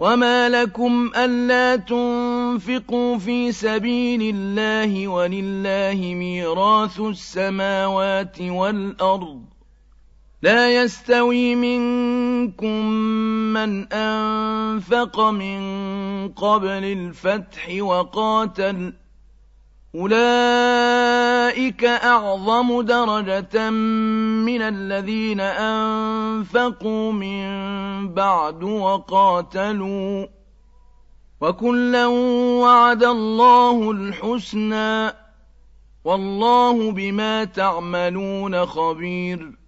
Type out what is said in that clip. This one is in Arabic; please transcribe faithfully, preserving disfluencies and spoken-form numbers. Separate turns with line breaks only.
وما لكم ألا تنفقوا في سبيل الله ولله ميراث السماوات والأرض لا يستوي منكم من أنفق من قبل الفتح وقاتل أولئك أعظم درجة من الذين أنفقوا من بعد وقاتلوا وكلا وعد الله الحسنى والله بما تعملون خبير